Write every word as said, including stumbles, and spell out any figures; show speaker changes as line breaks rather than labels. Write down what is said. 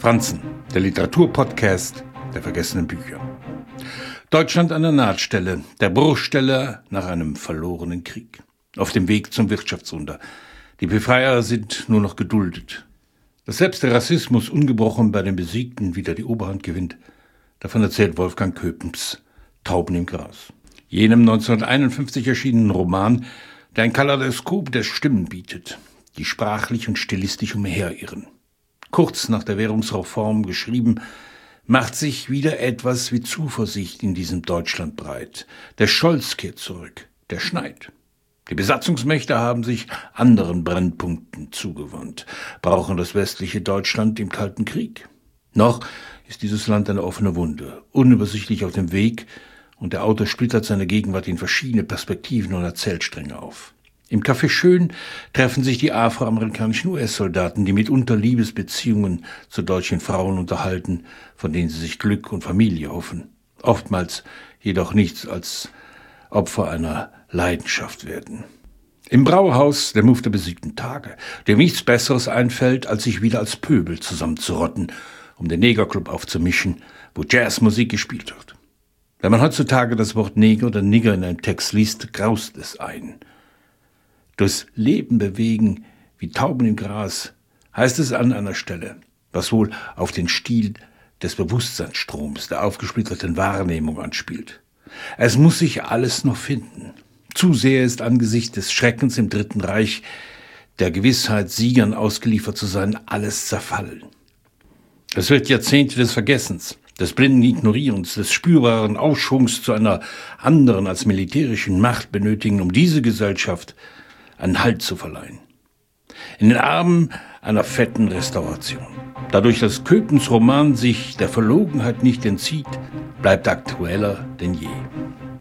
Franzen, der Literaturpodcast der vergessenen Bücher. Deutschland an der Nahtstelle, der Bruchstelle nach einem verlorenen Krieg. Auf dem Weg zum Wirtschaftswunder. Die Befreier sind nur noch geduldet. Dass selbst der Rassismus ungebrochen bei den Besiegten wieder die Oberhand gewinnt, davon erzählt Wolfgang Köpens Tauben im Gras. Jenem neunzehnhunderteinundfünfzig erschienenen Roman, der ein Kaleidoskop der Stimmen bietet, die sprachlich und stilistisch umherirren. Kurz nach der Währungsreform geschrieben, macht sich wieder etwas wie Zuversicht in diesem Deutschland breit. Der Scholz kehrt zurück, der schneit. Die Besatzungsmächte haben sich anderen Brennpunkten zugewandt, brauchen das westliche Deutschland im Kalten Krieg. Noch ist dieses Land eine offene Wunde, unübersichtlich auf dem Weg, und der Autor splittert seine Gegenwart in verschiedene Perspektiven und Erzählstränge auf. Im Café Schön treffen sich die afroamerikanischen U S-Soldaten, die mitunter Liebesbeziehungen zu deutschen Frauen unterhalten, von denen sie sich Glück und Familie hoffen. Oftmals jedoch nichts als Opfer einer Leidenschaft werden. Im Brauhaus der Move der besiegten Tage, dem nichts Besseres einfällt, als sich wieder als Pöbel zusammenzurotten, um den Negerclub aufzumischen, wo Jazzmusik gespielt wird. Wenn man heutzutage das Wort Neger oder Nigger in einem Text liest, graust es ein. Durchs Leben bewegen wie Tauben im Gras, heißt es an einer Stelle, was wohl auf den Stil des Bewusstseinsstroms, der aufgesplitterten Wahrnehmung anspielt. Es muss sich alles noch finden. Zu sehr ist angesichts des Schreckens im Dritten Reich, der Gewissheit, Siegern ausgeliefert zu sein, alles zerfallen. Es wird Jahrzehnte des Vergessens, des blinden Ignorierens, des spürbaren Aufschwungs zu einer anderen als militärischen Macht benötigen, um diese Gesellschaft einen Halt zu verleihen. In den Armen einer fetten Restauration. Dadurch, dass Köpens Roman sich der Verlogenheit nicht entzieht, bleibt aktueller denn je.